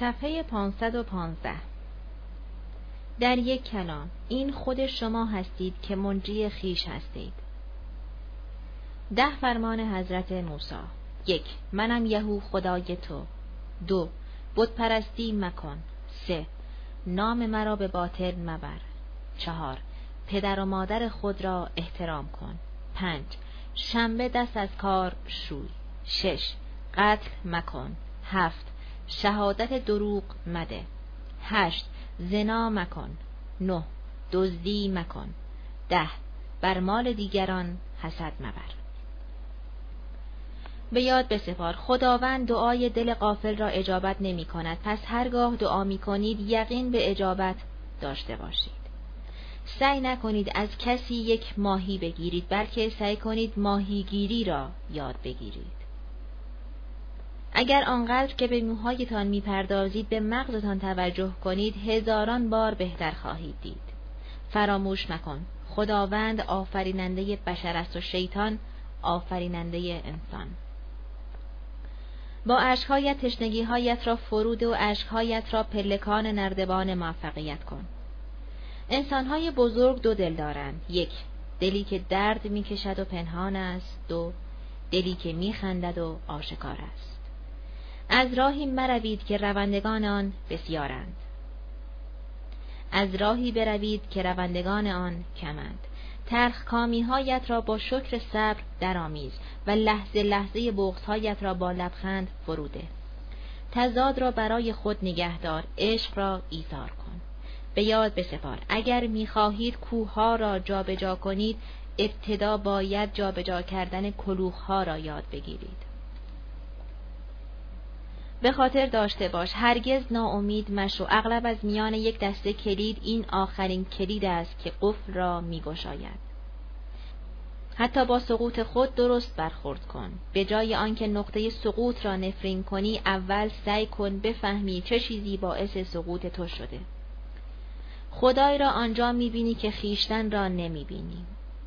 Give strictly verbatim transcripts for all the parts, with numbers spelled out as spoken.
صفحه پانصد و پانزده. در یک کلام، این خود شما هستید که منجی خیش هستید. ده فرمان حضرت موسی. یک، منم یهو خدای تو. دو، بت پرستی مکن. سه، نام مرا به باطل مبر. چهار، پدر و مادر خود را احترام کن. پنج، شنبه دست از کار شوی. شش، قتل مکن. هفت، شهادت دروغ مده. هشت، زنا مکن. نه، دزدی مکن. ده، بر مال دیگران حسد مبر. به یاد بسپار خداوند دعای دل غافل را اجابت نمی کند، پس هرگاه دعا می کنید یقین به اجابت داشته باشید. سعی نکنید از کسی یک ماهی بگیرید، بلکه سعی کنید ماهیگیری را یاد بگیرید. اگر آنقدر که به موهایتان می پردازید به مغزتان توجه کنید، هزاران بار بهتر خواهید دید. فراموش مکن خداوند آفریننده بشر است و شیطان آفریننده انسان. با اشک‌هایت تشنگی‌هایت را فرود و اشک‌هایت را پلکان نردبان موفقیت کن. انسان‌های بزرگ دو دل دارند. یک، دلی که درد می‌کشد و پنهان است. دو، دلی که می‌خندد و آشکار است. از راهی مروید که روندگان آن بسیارند. از راهی بروید که روندگان آن کمند. تلخ کامی‌هایت را با شکر صبر درآمیز و لحظه لحظه بغض‌هایت را با لبخند فروده. تضاد را برای خود نگهدار، عشق را ایثار کن. به یاد بسپار اگر می‌خواهید کوه‌ها را جابجا کنید، ابتدا باید جابجا کردن کلوخ‌ها را یاد بگیرید. به خاطر داشته باش هرگز ناامید مشو. اغلب از میان یک دسته کلید این آخرین کلید است که قفل را می‌گشاید. حتی با سقوط خود درست برخورد کن. به جای آنکه نقطه سقوط را نفرین کنی، اول سعی کن بفهمی چه چیزی باعث سقوط تو شده. خدای را آنجا می‌بینی که خیشتن را نمی‌بینی.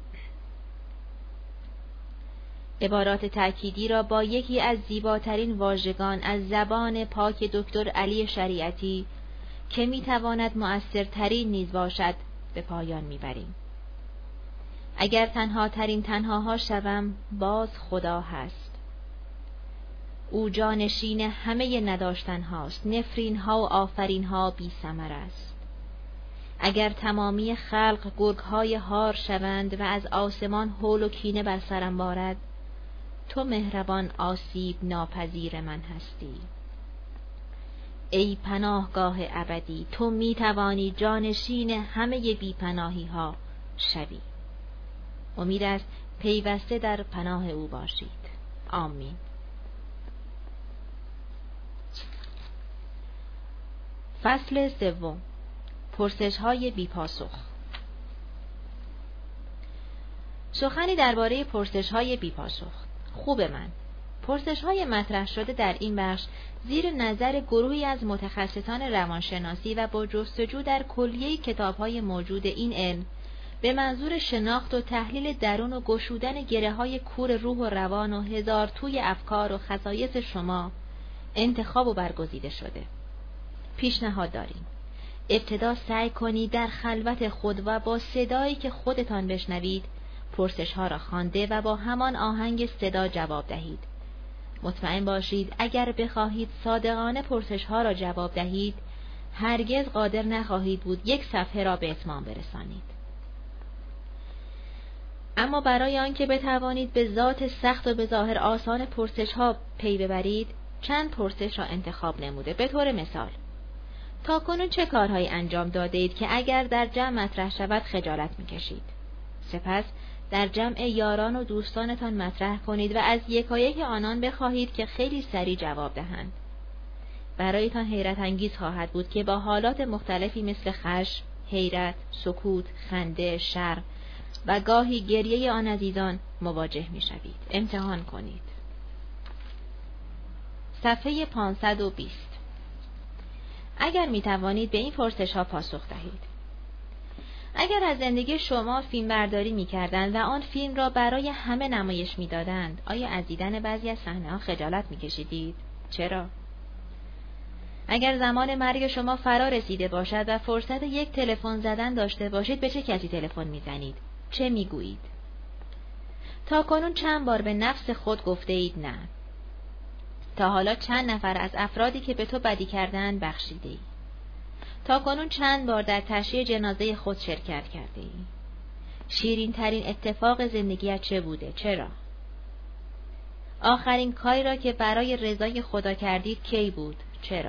عبارات تأکیدی را با یکی از زیباترین واژگان از زبان پاک دکتر علی شریعتی که میتواند مؤثرترین نیز باشد به پایان میبریم. اگر تنها ترین تنهاها شوم، باز خدا هست. او جانشین همه نداشتن هاست. نفرین ها و آفرین ها بی ثمر است. اگر تمامی خلق گرگ های هار شوند و از آسمان هول و کینه بر سرم بارد، تو مهربان آسیب ناپذیر من هستی. ای پناهگاه ابدی، تو می توانی جانشین همه بی پناهی ها شوی. امید است پیوسته در پناه او باشید. آمین. فصل سوم. پرسش های بی پاسخ. سخنی درباره پرسش های بی پاسخ. خوب من، پرسش های مطرح شده در این بخش زیر نظر گروهی از متخصصان روانشناسی و با جستجو در کلیه کتاب های موجود این علم به منظور شناخت و تحلیل درون و گشودن گره های کور روح و روان و هزار توی افکار و خصایص شما انتخاب و برگزیده شده. پیشنهاد داریم ابتدا سعی کنید در خلوت خود و با صدایی که خودتان بشنوید پرسش ها را خوانده و با همان آهنگ صدا جواب دهید. مطمئن باشید اگر بخواهید صادقانه پرسش ها را جواب دهید، هرگز قادر نخواهید بود یک صفحه را به اتمام برسانید. اما برای آنکه بتوانید به ذات سخت و به ظاهر آسان پرسش ها پی ببرید، چند پرسش را انتخاب نموده. به طور مثال، تاکنون چه کارهایی انجام داده اید که اگر در جمع مطرح شود خجالت می‌کشید؟ سپس در جمع یاران و دوستانتان مطرح کنید و از یکایک آنان بخواهید که خیلی سریع جواب دهند. برایتان حیرت انگیز خواهد بود که با حالات مختلفی مثل خشم، حیرت، سکوت، خنده، شرم و گاهی گریه آن عزیزان مواجه می‌شوید. امتحان کنید. صفحه پانصد و بیست. اگر می‌توانید به این پرسش‌ها پاسخ دهید. اگر از زندگی شما فیلم برداری می‌کردند و آن فیلم را برای همه نمایش می‌دادند، آیا از دیدن بعضی از صحنه‌ها خجالت می‌کشیدید؟ چرا؟ اگر زمان مرگ شما فرا رسیده باشد و فرصت یک تلفن زدن داشته باشید، به چه کسی تلفن میزنید؟ چه میگویید؟ تا کنون چند بار به نفس خود گفته اید نه؟ تا حالا چند نفر از افرادی که به تو بدی کردند بخشیده ای؟ تا کنون چند بار در تشییع جنازه خود شرکت کرده ای؟ شیرین ترین اتفاق زندگیت چه بوده؟ چرا؟ آخرین کاری را که برای رضای خدا کردید کی بود؟ چرا؟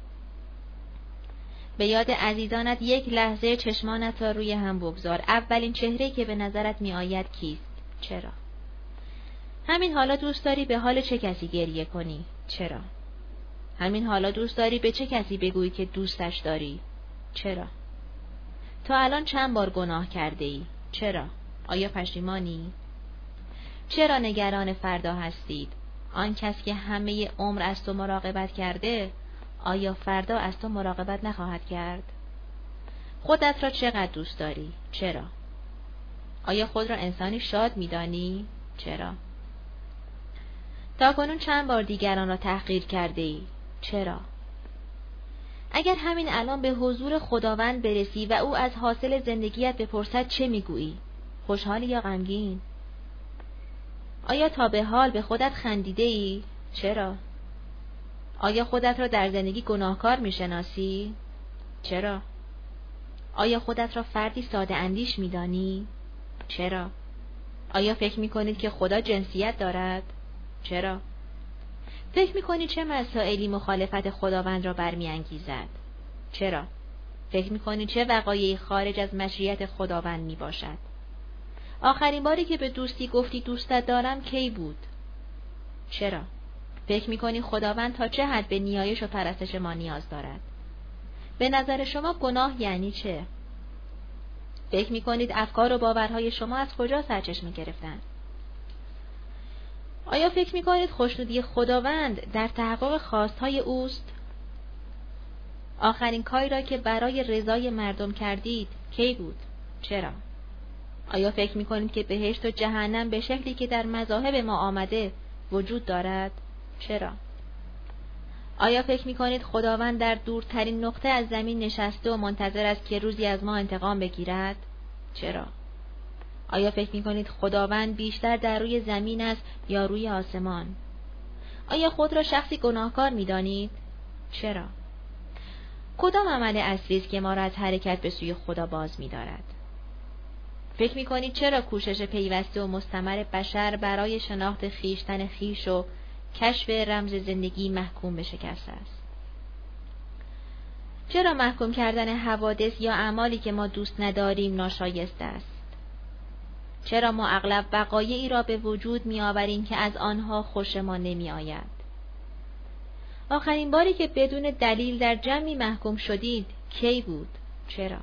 به یاد عزیزانت یک لحظه چشمانت را روی هم بگذار. اولین چهره‌ای که به نظرت می آید کیست؟ چرا؟ همین حالا دوست داری به حال چه کسی گریه کنی؟ چرا؟ همین حالا دوست داری به چه کسی بگویی که دوستش داری؟ چرا؟ تا الان چند بار گناه کرده ای؟ چرا؟ آیا پشیمانی؟ چرا نگران فردا هستید؟ آن کس که همه عمر از تو مراقبت کرده، آیا فردا از تو مراقبت نخواهد کرد؟ خودت را چقدر دوست داری؟ چرا؟ آیا خود را انسانی شاد می‌دانی؟ چرا؟ تا کنون چند بار دیگران را تحقیر کرده ای؟ چرا؟ اگر همین الان به حضور خداوند برسی و او از حاصل زندگیت بپرسد چه میگویی؟ خوشحالی یا غمگین؟ آیا تا به حال به خودت خندیده ای؟ چرا؟ آیا خودت را در زندگی گناهکار میشناسی؟ چرا؟ آیا خودت را فردی ساده اندیش میدانی؟ چرا؟ آیا فکر میکنید که خدا جنسیت دارد؟ چرا؟ فکر میکنید چه مسائلی مخالفت خداوند را برمیانگیزد؟ چرا؟ فکر میکنید چه وقایعی خارج از مشیت خداوند میباشد؟ آخرین باری که به دوستی گفتی دوستت دارم کی بود؟ چرا؟ فکر میکنی خداوند تا چه حد به نیایش و پرستش ما نیاز دارد؟ به نظر شما گناه یعنی چه؟ فکر میکنید افکار و باورهای شما از کجا سرچشمه گرفتند؟ آیا فکر میکنید خوشنودی خداوند در تحقق خواستهای اوست؟ آخرین کاری را که برای رضای مردم کردید کی بود؟ چرا؟ آیا فکر میکنید که بهشت و جهنم به شکلی که در مذاهب ما آمده وجود دارد؟ چرا؟ آیا فکر میکنید خداوند در دورترین نقطه از زمین نشسته و منتظر است که روزی از ما انتقام بگیرد؟ چرا؟ آیا فکر میکنید خداوند بیشتر در روی زمین است یا روی آسمان؟ آیا خود را شخصی گناهکار میدانید؟ چرا؟ کدام عمل اصلی است که ما را از حرکت به سوی خدا باز می‌دارد؟ فکر می‌کنید چرا کوشش پیوسته و مستمر بشر برای شناخت خویشتن خویش و کشف رمز زندگی محکوم به شکست است؟ چرا محکوم کردن حوادث یا اعمالی که ما دوست نداریم ناشایسته است؟ چرا ما اغلب وقایعی را به وجود می‌آوریم که از آنها خوشمان نمی‌آید؟ آخرین باری که بدون دلیل در جمعی محکوم شدید کی بود؟ چرا؟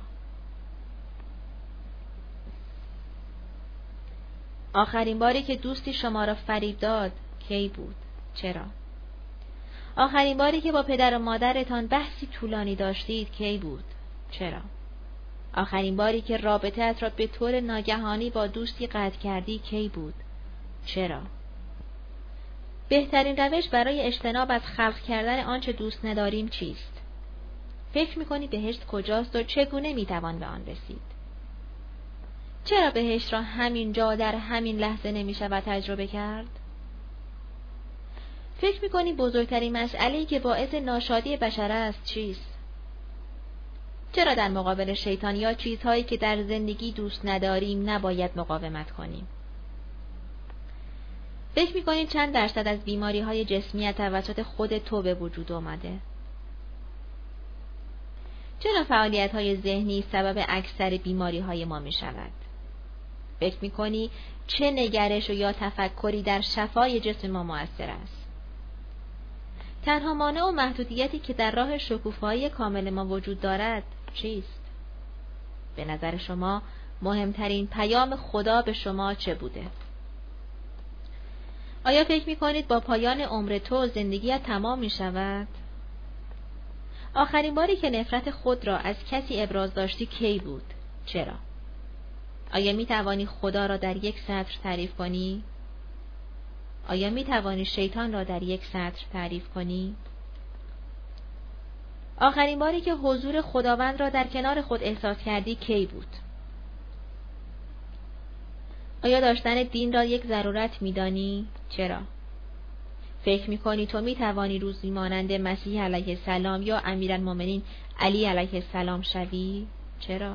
آخرین باری که دوستی شما را فریب داد کی بود؟ چرا؟ آخرین باری که با پدر و مادرتان بحثی طولانی داشتید کی بود؟ چرا؟ آخرین باری که رابطه‌ات را به طور ناگهانی با دوستی قطع کردی کی بود؟ چرا؟ بهترین روش برای اجتناب از خلق کردن آنچه دوست نداریم چیست؟ فکر می‌کنی بهشت کجاست و چگونه می‌توان به آن رسید؟ چرا بهشت را همین جا در همین لحظه نمی‌شود تجربه کرد؟ فکر می‌کنی بزرگترین مسئله‌ای که باعث ناشادی بشر است چیست؟ چرا در مقابل شیطان یا چیزهایی که در زندگی دوست نداریم نباید مقاومت کنیم؟ فکر می‌کنید چند درصد از بیماری‌های جسمی توسط خود تو به وجود آمده؟ چرا فعالیت‌های ذهنی سبب اکثر بیماری‌های ما می‌شود؟ فکر می‌کنی چه نگرش و یا تفکری در شفای جسم ما مؤثر است؟ تنها مانع و محدودیتی که در راه شکوفایی کامل ما وجود دارد چیست؟ به نظر شما مهمترین پیام خدا به شما چه بوده؟ آیا فکر می‌کنید با پایان عمر تو زندگیت تمام می‌شود؟ آخرین باری که نفرت خود را از کسی ابراز داشتی کی بود؟ چرا؟ آیا می‌توانی خدا را در یک سطر تعریف کنی؟ آیا می‌توانی شیطان را در یک سطر تعریف کنی؟ آخرین باری که حضور خداوند را در کنار خود احساس کردی کی بود؟ آیا داشتن دین را یک ضرورت می‌دانی؟ چرا؟ فکر می‌کنی تو می‌توانی روزی مانند مسیح علیه السلام یا امیرالمؤمنین علی علیه السلام شوی؟ چرا؟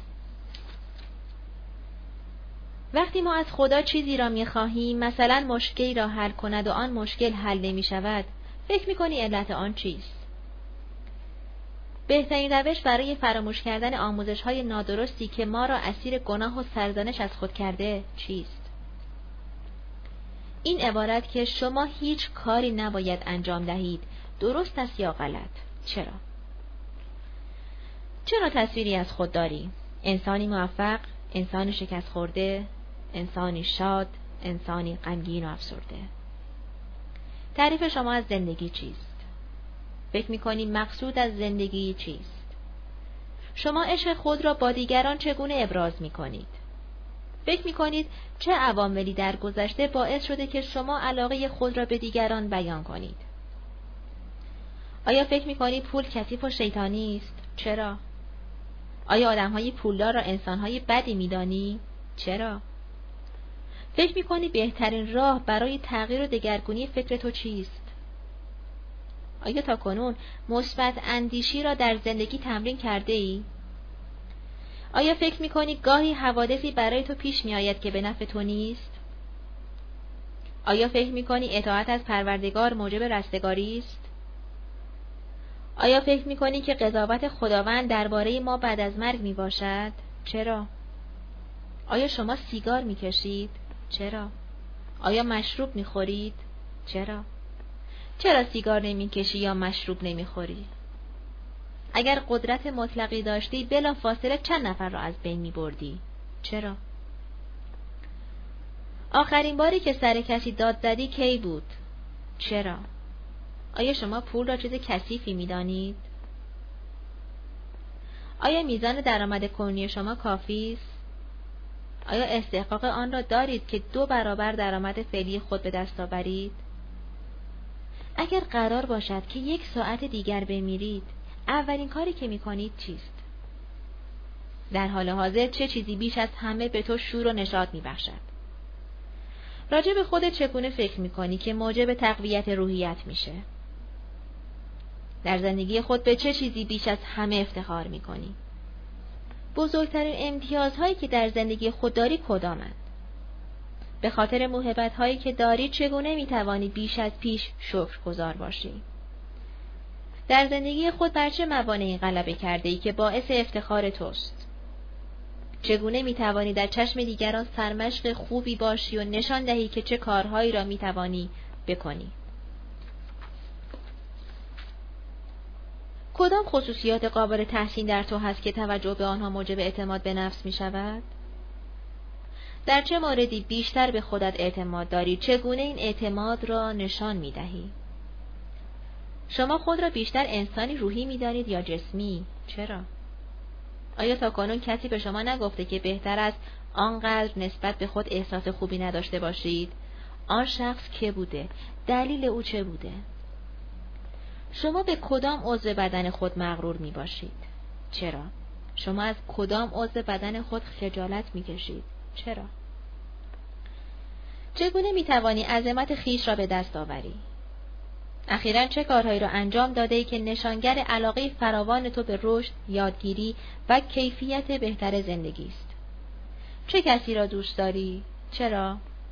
وقتی ما از خدا چیزی را می‌خواهیم، مثلا مشکلی را حل کند و آن مشکل حل نمی‌شود، فکر می‌کنی علت آن چیست؟ بهترین روش برای فراموش کردن آموزش‌های نادرستی که ما را اسیر گناه و سرزنش از خود کرده چیست؟ این عبارت که شما هیچ کاری نباید انجام دهید درست است یا غلط؟ چرا؟ چرا تصویری از خود داری؟ انسانی موفق، انسانی شکست خورده، انسانی شاد، انسانی غمگین و افسرده. تعریف شما از زندگی چیست؟ فکر می‌کنی مقصود از زندگی چیست؟ شما عشق خود را با دیگران چگونه ابراز می‌کنید؟ فکر می‌کنید چه عواملی در گذشته باعث شده که شما علاقه خود را به دیگران بیان کنید؟ آیا فکر می‌کنید پول کثیف و شیطانی است؟ چرا؟ آیا آدم‌های پولدار را انسان‌های بدی می‌دانی؟ چرا؟ فکر می‌کنی بهترین راه برای تغییر و دگرگونی فکر تو چیست؟ آیا تاکنون مثبت اندیشی را در زندگی تمرین کرده ای؟ آیا فکر می‌کنی گاهی حوادثی برای تو پیش می‌آید که به نفع تو نیست؟ آیا فکر می‌کنی اطاعت از پروردگار موجب رستگاری است؟ آیا فکر می‌کنی که قضاوت خداوند درباره ما بعد از مرگ میباشد؟ چرا؟ آیا شما سیگار میکشید؟ چرا؟ آیا مشروب میخورید؟ چرا؟ چرا سیگار نمیکشی یا مشروب نمیخوری؟ اگر قدرت مطلقی داشتی بلا فاصله چند نفر را از بین میبردی؟ چرا؟ آخرین باری که سر کسی داد زدی کی بود؟ چرا؟ آیا شما پول را چیز کثیفی می‌دانید؟ آیا میزان درآمد کنونی شما کافی است؟ آیا استحقاق آن را دارید که دو برابر درآمد فعلی خود به دست آورید؟ اگر قرار باشد که یک ساعت دیگر بمیرید، اولین کاری که می‌کنید چیست؟ در حال حاضر چه چیزی بیش از همه به تو شور و نشاط می‌بخشد؟ راجع به خودت چگونه فکر می‌کنی که موجب تقویت روحیت میشه؟ در زندگی خود به چه چیزی بیش از همه افتخار می‌کنی؟ بزرگترین امتیازهایی که در زندگی خود داری کدامند؟ به خاطر موهبت‌هایی که داری چگونه می‌توانی بیش از پیش شکرگزار باشی؟ در زندگی خود بر چه موانعی غلبه کرده‌ای که باعث افتخار توست؟ چگونه می‌توانی در چشم دیگران سرمشق خوبی باشی و نشان دهی که چه کارهایی را می‌توانی بکنی؟ کدام خصوصیات قابل تحسین در تو هست که توجه به آنها موجب اعتماد به نفس می شود؟ در چه موردی بیشتر به خودت اعتماد داری؟ چگونه این اعتماد را نشان می دهی؟ شما خود را بیشتر انسانی روحی می دانید یا جسمی؟ چرا؟ آیا تاکنون کسی به شما نگفته که بهتر است آنقدر نسبت به خود احساس خوبی نداشته باشید؟ آن شخص که بوده؟ دلیل او چه بوده؟ شما به کدام عضو بدن خود مغرور می باشید؟ چرا؟ شما از کدام عضو بدن خود خجالت می کشید؟ چرا؟ چگونه می توانی عظمت خیش را به دست آوری؟ اخیراً چه کارهایی را انجام داده ای که نشانگر علاقه فراوان تو به رشد، یادگیری و کیفیت بهتر زندگی است؟ چه کسی را دوست داری؟ چرا؟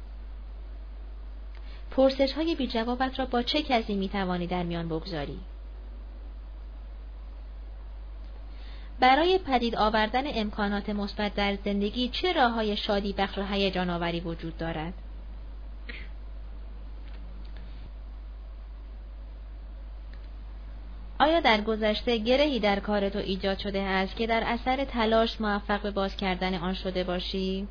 پرسش های بی جوابت را با چه کسی می توانی در میان بگذاری؟ برای پدید آوردن امکانات مثبت در زندگی چه راه‌های شادی بخش و هیجان آوری وجود دارد؟ آیا در گذشته گرهی در کار تو ایجاد شده است که در اثر تلاش موفق به باز کردن آن شده باشی؟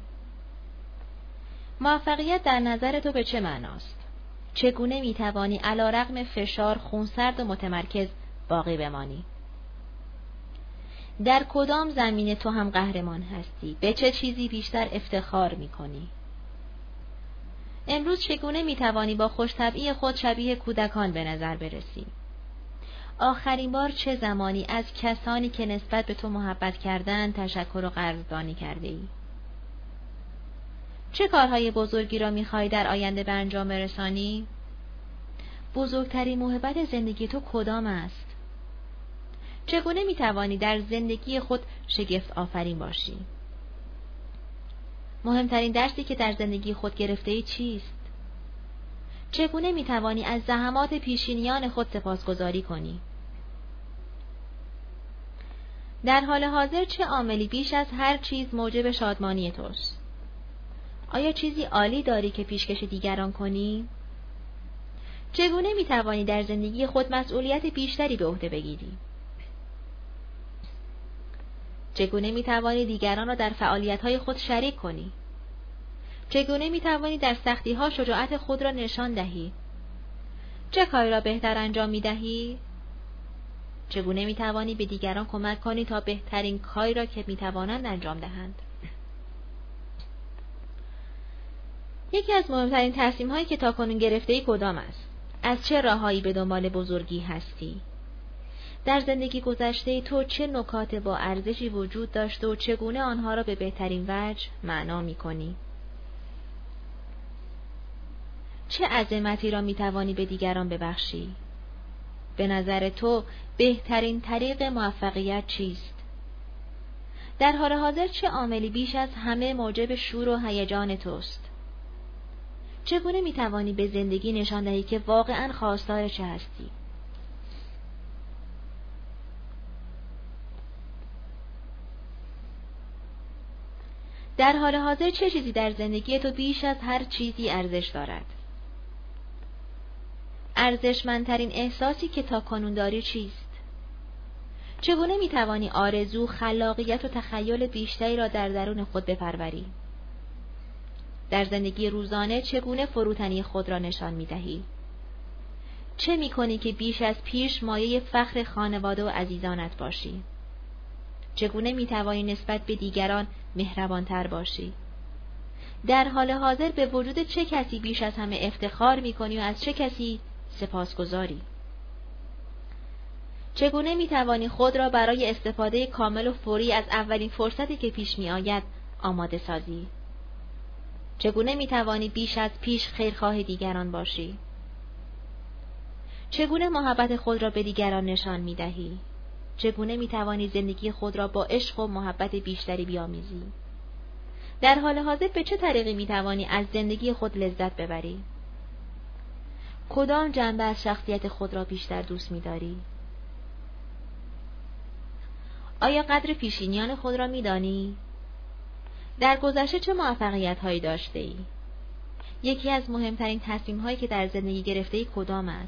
موفقیت در نظر تو به چه معناست؟ چگونه میتوانی علیرغم فشار خونسرد و متمرکز باقی بمانی؟ در کدام زمینه تو هم قهرمان هستی؟ به چه چیزی بیشتر افتخار میکنی؟ امروز چگونه میتوانی با خوش‌طبعی خود شبیه کودکان به نظر برسی؟ آخرین بار چه زمانی از کسانی که نسبت به تو محبت کردند تشکر و قدردانی کرده ای؟ چه کارهای بزرگی را می‌خواهی در آینده به انجام برسانی؟ بزرگترین موهبت زندگی تو کدام است؟ چگونه می‌توانی در زندگی خود شگفت آفرین باشی؟ مهمترین درسی که در زندگی خود گرفته ای چیست؟ چگونه می‌توانی از زحمات پیشینیان خود سپاسگزاری کنی؟ در حال حاضر چه عاملی بیش از هر چیز موجب شادمانی توست؟ آیا چیزی عالی داری که پیشکش دیگران کنی؟ چگونه می‌توانی در زندگی خود مسئولیت بیشتری به عهده بگیری؟ چگونه می‌توانی دیگران را در فعالیت‌های خود شریک کنی؟ چگونه می‌توانی در سختی‌ها شجاعت خود را نشان دهی؟ چه کاری را بهتر انجام می‌دهی؟ چگونه می‌توانی به دیگران کمک کنی تا بهترین کاری را که می‌توانند انجام دهند؟ یکی از مهمترین تصمیم‌هایی که تاکنون گرفته‌ای کدام است؟ از چه راههایی به دنبال بزرگی هستی؟ در زندگی گذشته تو چه نکات با ارزشی وجود داشته و چگونه آنها را به بهترین وجه معنا می‌کنی؟ چه عظمتی را می‌توانی به دیگران ببخشی؟ به نظر تو بهترین طریق موفقیت چیست؟ در حال حاضر چه عاملی بیش از همه موجب شور و هیجان توست؟ چگونه می‌توانی به زندگی نشان دهی که واقعاً خواستار چه هستی؟ در حال حاضر چه چیزی در زندگی تو بیش از هر چیزی ارزش دارد؟ ارزشمندترین احساسی که تاکنون داری چیست؟ چگونه می‌توانی آرزو، خلاقیت و تخیل بیشتری را در درون خود بپروری؟ در زندگی روزانه چگونه فروتنی خود را نشان می‌دهی؟ چه می‌کنی که بیش از پیش مایه فخر خانواده و عزیزانت باشی؟ چگونه می‌توانی نسبت به دیگران مهربان‌تر باشی؟ در حال حاضر به وجود چه کسی بیش از همه افتخار می‌کنی و از چه کسی سپاسگزاری؟ چگونه می‌توانی خود را برای استفاده کامل و فوری از اولین فرصتی که پیش می‌آید آماده سازی؟ چگونه می‌توانی بیش از پیش خیرخواه دیگران باشی؟ چگونه محبت خود را به دیگران نشان می‌دهی؟ چگونه می‌توانی زندگی خود را با عشق و محبت بیشتری بیامیزی؟ در حال حاضر به چه طریقی می‌توانی از زندگی خود لذت ببری؟ کدام جنبه از شخصیت خود را بیشتر دوست می‌داری؟ آیا قدر پیشینیان خود را می‌دانی؟ در گذشته چه موفقیت‌هایی داشته‌ای؟ یکی از مهمترین تصمیم‌هایی که در زندگی گرفته‌ای کدام است؟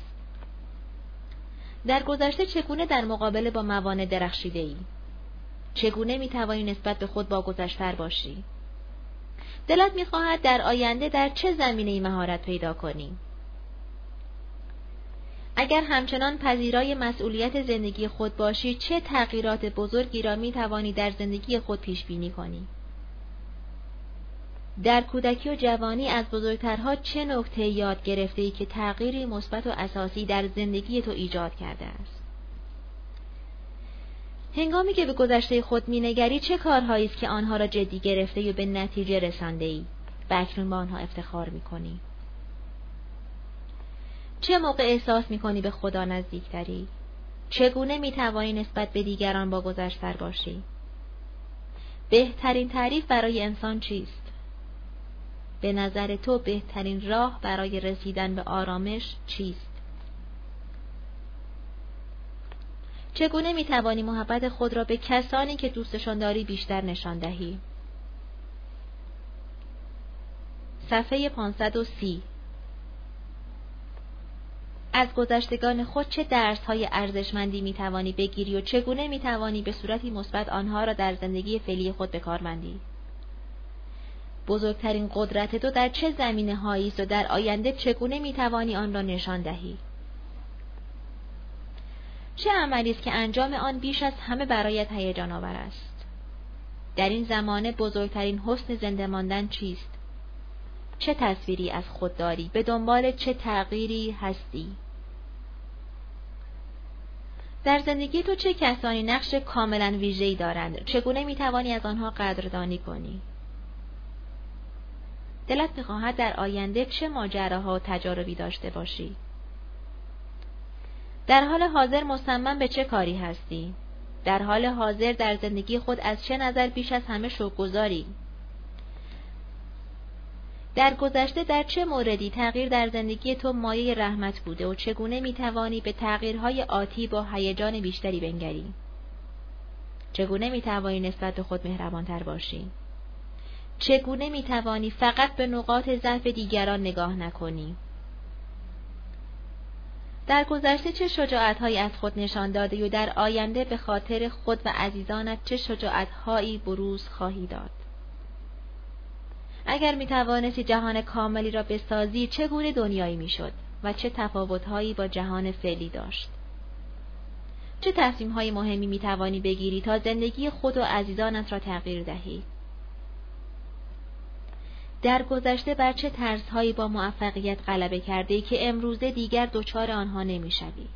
در گذشته چگونه در مقابله با موانع درخشیده‌ای؟ چگونه می‌توانی نسبت به خود واگذشتر باشی؟ دلت می‌خواهد در آینده در چه زمینه‌ای مهارت پیدا کنی؟ اگر همچنان پذیرای مسئولیت زندگی خود باشی، چه تغییرات بزرگی را می‌توانی در زندگی خود پیش بینی کنی؟ در کودکی و جوانی از بزرگترها چه نکته یاد گرفته‌ای که تغییری مثبت و اساسی در زندگی تو ایجاد کرده است؟ هنگامی که به گذشته خود می‌نگری چه کارهایی است که آنها را جدی گرفته‌ای و به نتیجه رسانده‌ای و اکنون با آنها افتخار می‌کنی؟ چه موقع احساس می‌کنی به خدا نزدیک‌تری؟ چگونه می‌توانی نسبت به دیگران باگذشتر باشی؟ بهترین تعریف برای انسان چیست؟ به نظر تو بهترین راه برای رسیدن به آرامش چیست؟ چگونه می‌توانی محبت خود را به کسانی که دوستشان داری بیشتر نشان دهی؟ صفحه پانصد و سی. از گذشتگان خود چه درس‌های ارزشمندی می‌توانی بگیری و چگونه می‌توانی به صورتی مثبت آنها را در زندگی فعلی خود به کار بندی؟ بزرگترین قدرت تو در چه زمینه‌هایی است و در آینده چگونه می‌توانی آن را نشان دهی؟ چه عملی است که انجام آن بیش از همه برایت هیجان آور است؟ در این زمانه بزرگترین حسن زنده ماندن چیست؟ چه تصویری از خود داری؟ به دنبال چه تغییری هستی؟ در زندگی تو چه کسانی نقش کاملا ویژه‌ای دارند؟ چگونه میتوانی از آنها قدردانی کنی؟ دلت می‌خواهد در آینده چه ماجراها و تجاربی داشته باشی؟ در حال حاضر مصمم به چه کاری هستی؟ در حال حاضر در زندگی خود از چه نظر بیش از همه شکرگزاری؟ در گذشته در چه موردی تغییر در زندگی تو مایه رحمت بوده و چگونه میتوانی به تغییرهای آتی با هیجان بیشتری بنگری؟ چگونه میتوانی نسبت به خود مهربانتر باشی؟ چگونه میتوانی فقط به نقاط ضعف دیگران نگاه نکنی؟ در گذشته چه شجاعت‌هایی از خود نشان داده و در آینده به خاطر خود و عزیزانت چه شجاعت‌هایی بروز خواهی داد؟ اگر میتوانستی جهان کاملی را بسازی چگونه دنیایی میشد و چه تفاوت‌هایی با جهان فعلی داشت؟ چه تصمیم‌های مهمی میتوانی بگیری تا زندگی خود و عزیزانت را تغییر دهی؟ در گذشته بر چه ترس‌هایی با موفقیت غلبه کرده‌ای که امروزه دیگر دچار آنها نمی‌شوی؟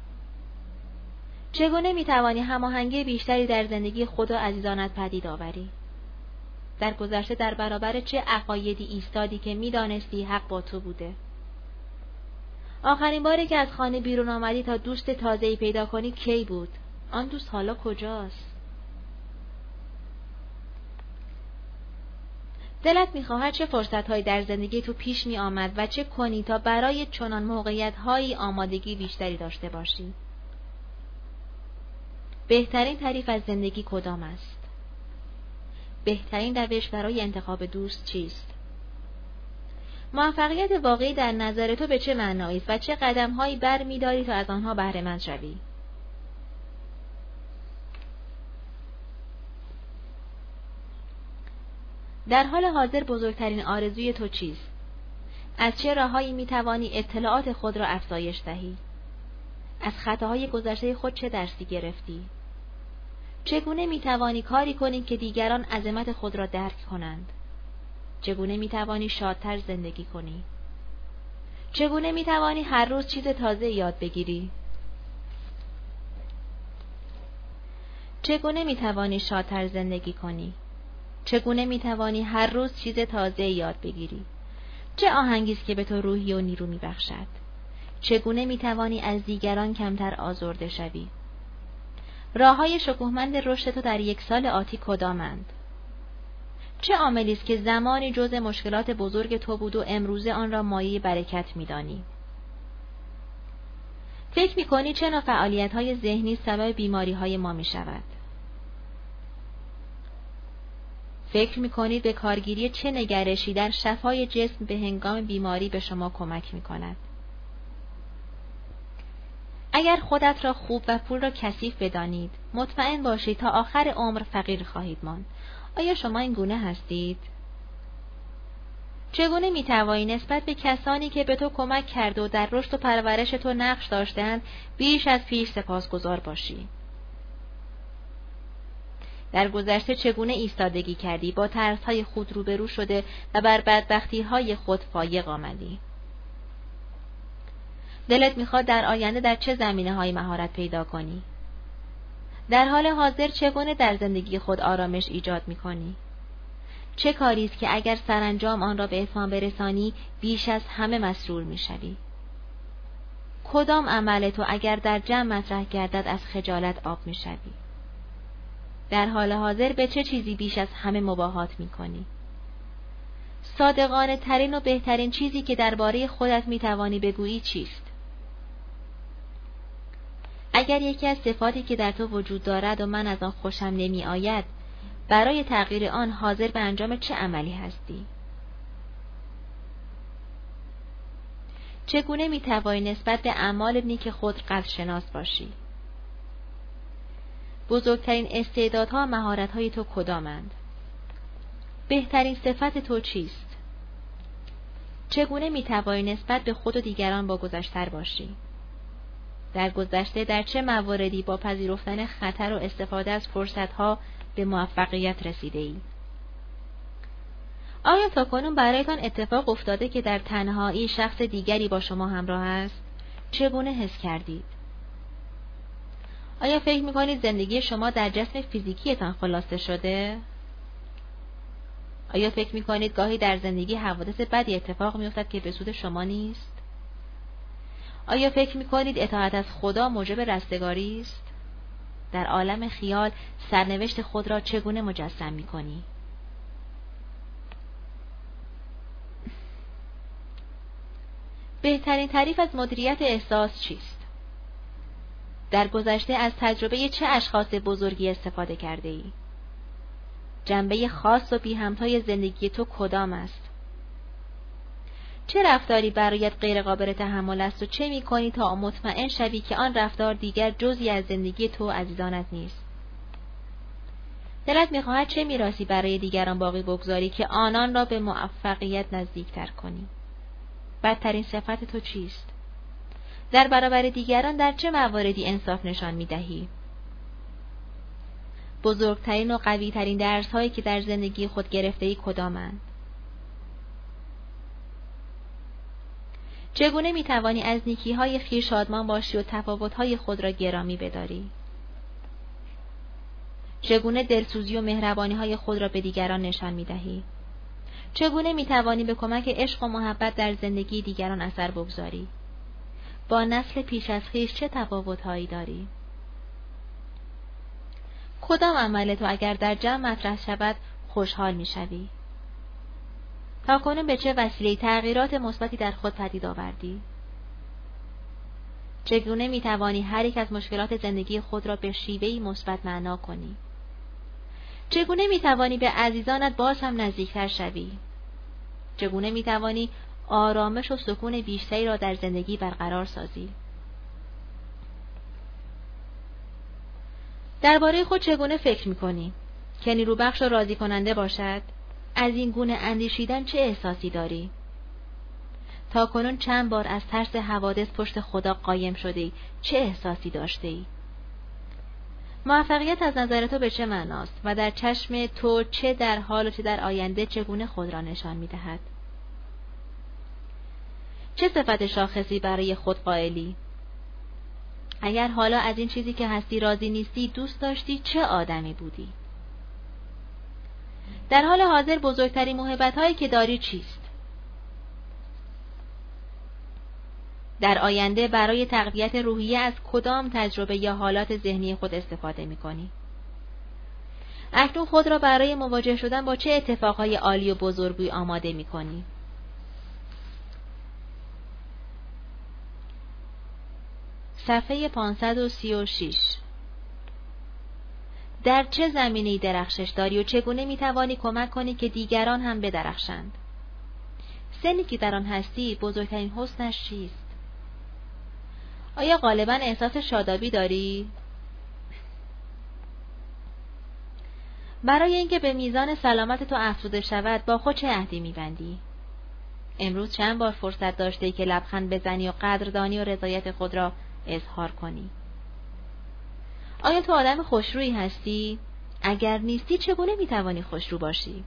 چگونه می‌توانی هماهنگی بیشتری در زندگی خود و عزیزانت پدید آوری؟ در گذشته در برابر چه عقایدی ایستادی که می‌دانستی حق با تو بوده؟ آخرین باری که از خانه بیرون آمدی تا دوست تازه‌ای پیدا کنی کی بود؟ آن دوست حالا کجاست؟ دلت می‌خواهد چه فرصت‌هایی در زندگی تو پیش می‌آمد و چه کنی تا برای چنان موقعیت‌هایی آمادگی بیشتری داشته باشی؟ بهترین تعریف از زندگی کدام است؟ بهترین روش برای انتخاب دوست چیست؟ موفقیت واقعی در نظر تو به چه معنایی است و چه قدم‌هایی برمی‌داری تا از آنها بهره‌مند شوی؟ در حال حاضر بزرگترین آرزوی تو چیست؟ از چه راههایی می‌توانی اطلاعات خود را افزایش دهی؟ از خطاهای گذشته خود چه درسی گرفتی؟ چگونه می‌توانی کاری کنی که دیگران عظمت خود را درک کنند؟ چگونه می‌توانی شادتر زندگی کنی؟ چگونه می‌توانی هر روز چیز تازه یاد بگیری؟ چگونه می‌توانی شادتر زندگی کنی؟ چگونه می‌توانی هر روز چیز تازه یاد بگیری؟ چه آهنگی است که به تو روحی و نیرو می‌بخشد؟ چگونه می‌توانی از دیگران کمتر آزرده شوی؟ راه‌های شکوهمند رشد تو در یک سال آتی کدامند؟ چه عاملی است که زمانی جزء مشکلات بزرگ تو بود و امروزه آن را مایه برکت می‌دانی؟ فکر می‌کنی چه نوع فعالیت‌های ذهنی سبب بیماری‌های ما می‌شود؟ فکر می‌کنید به کارگیری چه نگرشی در شفای جسم به هنگام بیماری به شما کمک می‌کند؟ اگر خودت را خوب و پول را کثیف بدانید، مطمئن باشید تا آخر عمر فقیر خواهید ماند. آیا شما این گونه هستید؟ چگونه می‌توانی نسبت به کسانی که به تو کمک کرده و در رشد و پرورش تو نقش داشتند بیش از پیش سپاسگزار باشی؟ در گذشته چگونه ایستادگی کردی، با ترس‌های خود روبرو شده و بر بدبختی‌های خود فایق آمدی؟ دلت می‌خواد در آینده در چه زمینه‌هایی مهارت پیدا کنی؟ در حال حاضر چگونه در زندگی خود آرامش ایجاد می‌کنی؟ چه کاری است که اگر سرانجام آن را به اتمام برسانی بیش از همه مسرور می‌شوی؟ کدام عمل تو اگر در جمع مطرح گردد از خجالت آب می‌شوی؟ در حال حاضر به چه چیزی بیش از همه مباهات می‌کنی؟ صادقانه ترین و بهترین چیزی که درباره خودت می‌توانی بگویی چیست؟ اگر یکی از صفاتی که در تو وجود دارد و من از آن خوشم نمی آید، برای تغییر آن حاضر به انجام چه عملی هستی؟ چگونه می توانی نسبت به اعمال نیک خود قدرشناس باشی؟ بزرگترین استعدادها و مهارت‌های تو کدامند؟ بهترین صفت تو چیست؟ چگونه می توانی نسبت به خود و دیگران باگذشتر باشی؟ در گذشته در چه مواردی با پذیرفتن خطر و استفاده از فرصت‌ها به موفقیت رسیده ای؟ آیا تاکنون برایتان اتفاق افتاده که در تنهایی شخص دیگری با شما همراه است؟ چگونه حس کردید؟ آیا فکر می‌کنید زندگی شما در جسم فیزیکیتان خلاصه شده؟ آیا فکر می‌کنید گاهی در زندگی حوادث بدی اتفاق می‌افتد که به سود شما نیست؟ آیا فکر می‌کنید اطاعت از خدا موجب رستگاری است؟ در عالم خیال سرنوشت خود را چگونه مجسم می‌کنی؟ بهترین تعریف از مدیریت احساس چیست؟ در گذشته از تجربه چه اشخاص بزرگی استفاده کرده ای؟ جنبه خاص و بی همتای زندگی تو کدام است؟ چه رفتاری برایت غیر قابل تحمل است و چه می کنی تا مطمئن شوی که آن رفتار دیگر جزئی از زندگی تو عزیزانت نیست؟ دلت می خواهد چه میراثی برای دیگران باقی بگذاری که آنان را به موفقیت نزدیکتر کنی؟ بدترین صفت تو چیست؟ در برابر دیگران در چه مواردی انصاف نشان می دهی؟ بزرگترین و قویترین درس هایی که در زندگی خود گرفته ای کدامند؟ چگونه می توانی از نیکی های خویش شادمان باشی و تفاوت های خود را گرامی بداری؟ چگونه دلسوزی و مهربانی های خود را به دیگران نشان می دهی؟ چگونه می توانی به کمک عشق و محبت در زندگی دیگران اثر بگذاری؟ با نسل پیش از خویش چه تفاوت هایی داری؟ کدام عمل تو اگر در جمع مطرح شود خوشحال می شوی؟ تاکنون به چه وسیله تغییرات مثبتی در خود پدید آوردی؟ چگونه می توانی هر یک از مشکلات زندگی خود را به شیوهی مثبت معنا کنی؟ چگونه می توانی به عزیزانت باز هم نزدیکتر شوی؟ چگونه می توانی آرامش و سکون بیشتری را در زندگی برقرار سازی؟ درباره خود چگونه فکر می کنی؟ که نیروبخش و راضی کننده باشد؟ از این گونه اندیشیدن چه احساسی داری؟ تاکنون چند بار از ترس حوادث پشت خدا قایم شدی؟ چه احساسی داشتی؟ موفقیت از نظر تو به چه معناست و در چشم تو چه در حال و چه در آینده چگونه خود را نشان می دهد؟ چه صفت شاخصی برای خود قائلی؟ اگر حالا از این چیزی که هستی راضی نیستی دوست داشتی چه آدمی بودی؟ در حال حاضر بزرگترین موهبت هایی که داری چیست؟ در آینده برای تقویت روحیه از کدام تجربه یا حالات ذهنی خود استفاده می کنی؟ اکنون خود را برای مواجه شدن با چه اتفاقهای عالی و بزرگی آماده می کنی؟ صفحه پانصد و سی و شش. در چه زمینه‌ای درخشش داری و چگونه می توانی کمک کنی که دیگران هم بدرخشند؟ سنی که در آن هستی بزرگترین حسنش چیست؟ آیا غالباً احساس شادابی داری؟ برای اینکه به میزان سلامت تو افزوده شود با خود چه عهدی می‌بندی؟ امروز چند بار فرصت داشتی که لبخند بزنی و قدردانی و رضایت خود را اظهار کنی؟ آیا تو آدم خوشرویی هستی؟ اگر نیستی چگونه می‌توانی خوشرو باشی؟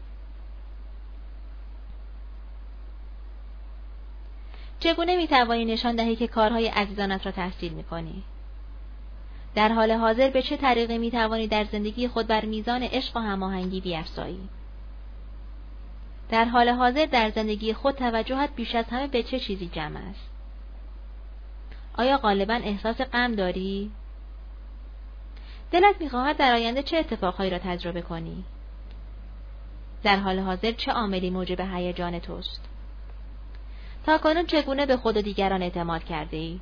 چگونه می‌توانی نشان دهی که کارهای عزیزانت را تحسین می‌کنی؟ در حال حاضر به چه طریقی می‌توانی در زندگی خود بر میزان عشق و هماهنگی بیفزایی؟ در حال حاضر در زندگی خود توجهت بیش از همه به چه چیزی جمع است؟ آیا غالباً احساس غم داری؟ دلت می‌خواهد در آینده چه اتفاقهایی را تجربه کنی؟ در حال حاضر چه عاملی موجب هیجان توست؟ تاکنون چگونه به خود و دیگران اعتماد کرده ای؟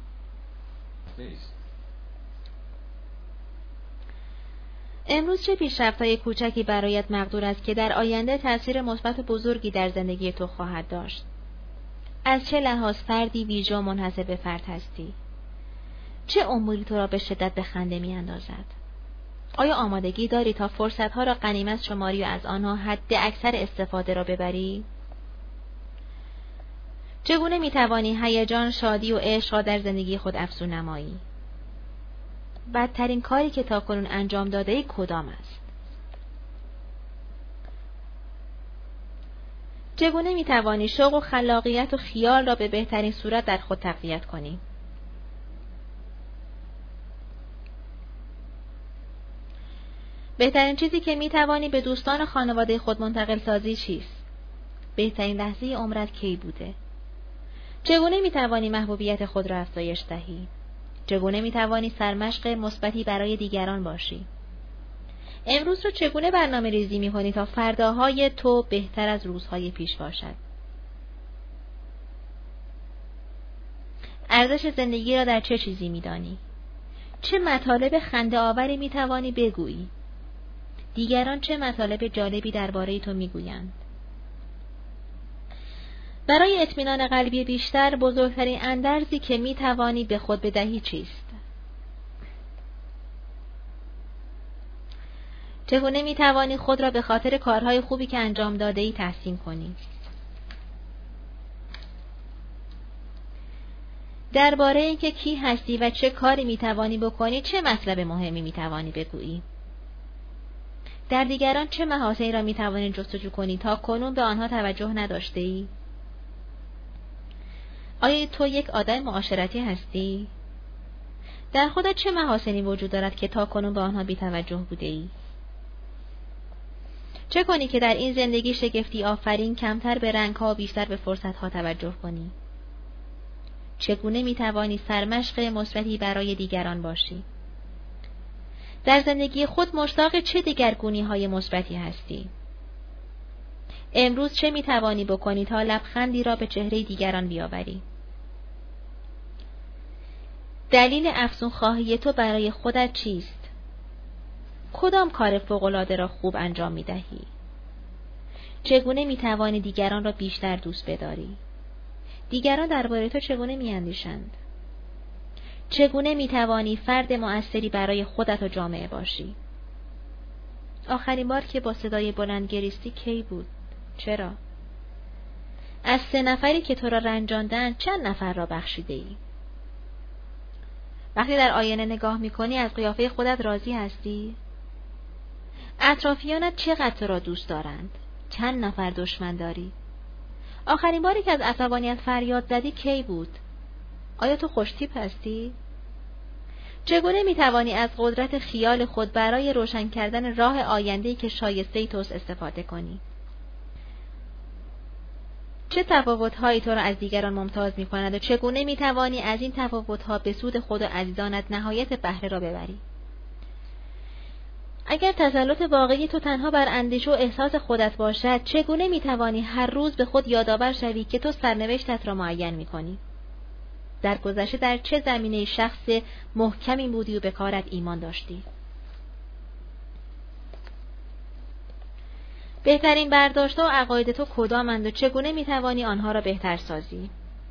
امروز چه پیشرفت‌های کوچکی برایت مقدور است که در آینده تأثیر مثبت بزرگی در زندگی تو خواهد داشت؟ از چه لحاظ فردی ویژه و منحصر به فرد هستی؟ چه اموری تو را به شدت به خنده می اندازد؟ آیا آمادگی داری تا فرصت‌ها را غنیمت شماری و از آنها حد اکثر استفاده را ببری؟ چگونه می توانی هیجان، شادی و عشق را در زندگی خود افزون نمایی؟ بدترین کاری که تاکنون انجام داده ای کدام است؟ چگونه می توانی شوق و خلاقیت و خیال را به بهترین صورت در خود تقویت کنی؟ بهترین چیزی که می توانی به دوستان و خانواده خود منتقل سازی چیست؟ بهترین لحظه عمرت کی بوده؟ چگونه می توانی محبوبیت خود را افزایش دهی؟ چگونه می توانی سرمشق مثبتی برای دیگران باشی؟ امروز رو چگونه برنامه ریزی می کنی تا فرداهای تو بهتر از روزهای پیش باشد؟ ارزش زندگی را در چه چیزی می دانی؟ چه مطالب خنده آوری می توانی بگویی؟ دیگران چه مطالب جالبی درباره تو می گویند؟ برای اطمینان قلبی بیشتر، بزرگترین اندرزی که می توانی به خود بدهی چیست؟ چگونه می توانی خود را به خاطر کارهای خوبی که انجام داده ای تحسین کنی؟ درباره اینکه کی هستی و چه کاری می توانی بکنی، چه مطلب مهمی می توانی بگویی؟ در دیگران چه محاسنی را می توانی جستجو کنی تا کنون به آنها توجه نداشته ای؟ آیا تو یک آدم معاشرتی هستی؟ در خودت چه محاسنی وجود دارد که تا کنون به آنها بی توجه بوده ای؟ چه کنی که در این زندگی شگفتی آفرین کمتر به رنگ‌ها و بیشتر به فرصت‌ها توجه کنی؟ چگونه می توانی سرمشق مثبتی برای دیگران باشی؟ در زندگی خود مشتاق چه دگرگونی‌های مثبتی هستی؟ امروز چه می توانی بکنی تا لبخندی را به چهره دیگران بیاوری؟ دلیل افزون خواهی تو برای خودت چیست؟ کدام کار فوق‌العاده را خوب انجام می دهی؟ چگونه می توانی دیگران را بیشتر دوست بداری؟ دیگران درباره تو چگونه می اندیشند؟ چگونه می توانی فرد مؤثری برای خودت و جامعه باشی؟ آخرین بار که با صدای بلند گریستی کی بود؟ چرا؟ از سه نفری که تو را رنجاندند چند نفر را بخشیده ای؟ وقتی در آینه نگاه می کنی از قیافه خودت راضی هستی؟ اطرافیانت چقدر تو را دوست دارند؟ چند نفر دشمن داری؟ آخرین باری که از عصبانیت فریاد زدی کی بود؟ آیا تو خوشتیپ هستی؟ چگونه می توانی از قدرت خیال خود برای روشن کردن راه آینده‌ای که شایسته توست استفاده کنی؟ چه تفاوت‌هایی تو را از دیگران ممتاز می کند و چگونه می توانی از این تفاوت‌ها به سود خود و عزیزانت نهایت بهره را ببری؟ اگر تسلط واقعی تو تنها بر اندیشه و احساس خودت باشد، چگونه می توانی هر روز به خود یادآور شوی که تو سرنوشتت را معین می کنی؟ در گذشته در چه زمینه شخص محکمی بودی و به کارت ایمان داشتی؟ بهترین برداشت‌ها و عقاید تو کدامند و چگونه می توانی آنها را بهتر سازی؟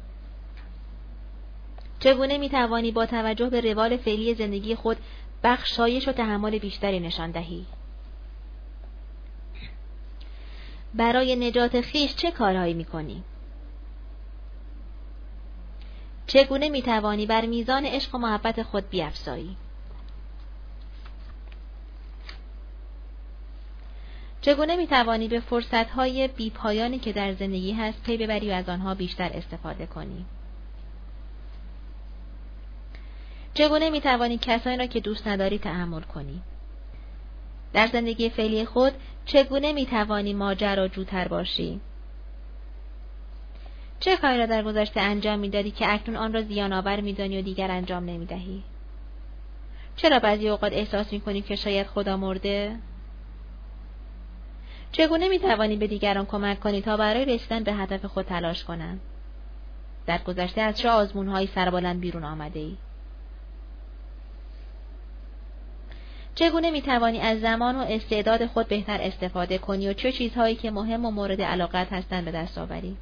چگونه می توانی با توجه به روال فعلی زندگی خود بخشایش و تحمل بیشتری نشان دهی؟ برای نجات خویش چه کارهایی می کنی؟ چگونه می توانی بر میزان عشق و محبت خود بیفزایی؟ چگونه می توانی به فرصت‌های بی‌پایانی که در زندگی هست پی ببری و از آنها بیشتر استفاده کنی؟ چگونه می توانی کسانی را که دوست نداری تحمل کنی؟ در زندگی فعلی خود چگونه می توانی ماجراجوتر باشی؟ چه کاری را در گذشته انجام می دادی که اکنون آن را زیان آور می دانی و دیگر انجام نمی دهی؟ چرا بعضی اوقات احساس می کنی که شاید خدا مرده؟ چگونه می توانی به دیگران کمک کنی تا برای رسیدن به هدف خود تلاش کنند؟ در گذشته از چه آزمون‌هایی سربلند بیرون آمده ای؟ چگونه می توانی از زمان و استعداد خود بهتر استفاده کنی و چه چیزهایی که مهم و مورد علاقت هستند به دست آوری؟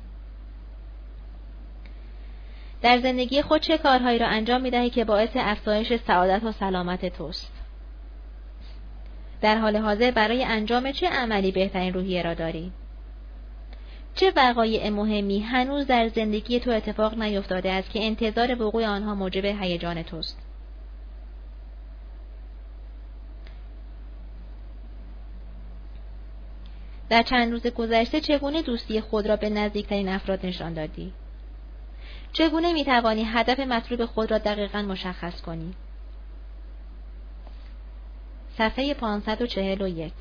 در زندگی خود چه کارهایی را انجام می دهی که باعث افزایش سعادت و سلامت توست؟ در حال حاضر برای انجام چه عملی بهترین روحیه را داری؟ چه وقایع مهمی هنوز در زندگی تو اتفاق نیفتاده است که انتظار وقوع آنها موجب هیجان توست؟ در چند روز گذشته چگونه دوستی خود را به نزدیکترین افراد نشان دادی؟ چگونه می توانی هدف مطلوب خود را دقیقاً مشخص کنی؟ صفحه پانصد و چهل و یک.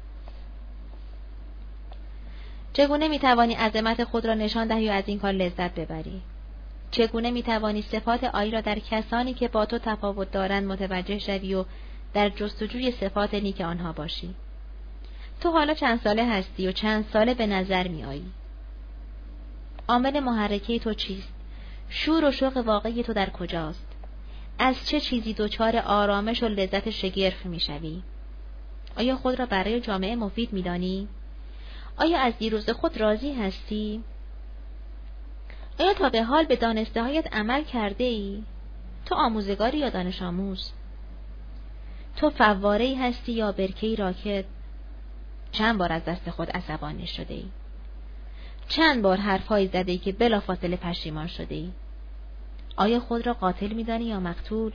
چگونه میتوانی عظمت خود را نشان دهی و از این کار لذت ببری؟ چگونه میتوانی صفات عالی را در کسانی که با تو تفاوت دارند متوجه شوی و در جستجوی صفات نیک آنها باشی؟ تو حالا چند ساله هستی و چند ساله به نظر می آیی؟ عامل محرکه تو چیست؟ شور و شوق واقعی تو در کجاست؟ از چه چیزی دچار آرامش و لذت شگرف می شوی؟ آیا خود را برای جامعه مفید می دانی؟ آیا از دیروز خود راضی هستی؟ آیا تا به حال به دانسته هایت عمل کرده ای؟ تو آموزگاری یا دانش آموز؟ تو فواره‌ای هستی یا برکه‌ای راکد؟ چند بار از دست خود عصبانی شده ای؟ چند بار حرفهایی زده ای که بلافاصله پشیمان شده ای؟ آیا خود را قاتل می‌دانی یا مقتول؟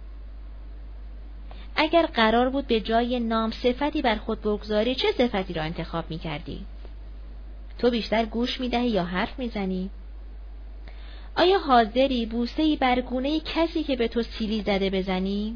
اگر قرار بود به جای نام صفتی بر خود بگذاری، چه صفتی را انتخاب می‌کردی؟ تو بیشتر گوش می‌دهی یا حرف می‌زنی؟ آیا حاضری بوسه‌ای بر گونه کسی که به تو سیلی زده بزنی؟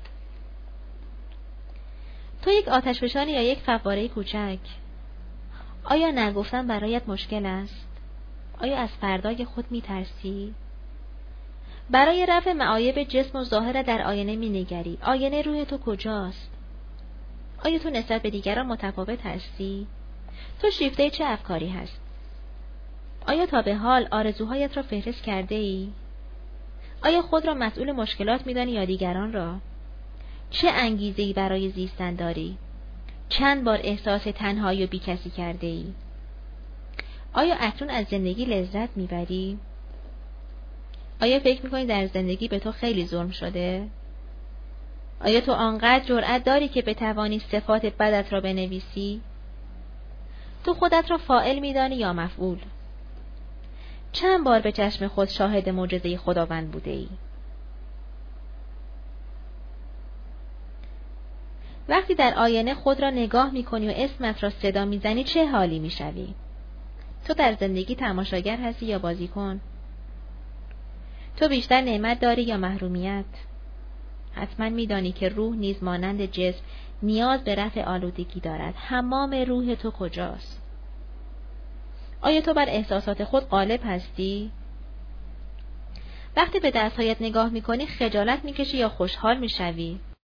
تو یک آتشفشانی یا یک فواره کوچک؟ آیا نگفتن برایت مشکل است؟ آیا از فردای خود می‌ترسی؟ برای رفع معایب جسم و ظاهر در آینه می‌نگری. آینه روح تو کجاست؟ آیا تو نسبت به دیگران متفاوت هستی؟ تو شیفته چه افکاری هست؟ آیا تا به حال آرزوهایت را فهرست کرده ای؟ آیا خود را مسئول مشکلات می‌دانی یا دیگران را؟ چه انگیزه‌ای برای زیستن داری؟ چند بار احساس تنهایی و بیکسی کرده ای؟ آیا اکنون از زندگی لذت میبری؟ آیا فکر میکنی در زندگی به تو خیلی ظلم شده؟ آیا تو آنقدر جرأت داری که بتوانی صفات بدت را بنویسی؟ تو خودت را فاعل میدانی یا مفعول؟ چند بار به چشم خود شاهد معجزه خداوند بوده ای؟ وقتی در آینه خود را نگاه میکنی و اسمت را صدا میزنی چه حالی میشوی؟ تو در زندگی تماشاگر هستی یا بازیکن؟ تو بیشتر نعمت داری یا محرومیت؟ حتما میدانی که روح نیز مانند جسم نیاز به رفع آلودگی دارد. حمام روح تو کجاست؟ آیا تو بر احساسات خود غالب هستی؟ وقتی به دستهایت نگاه میکنی خجالت میکشی یا خوشحال میشوی؟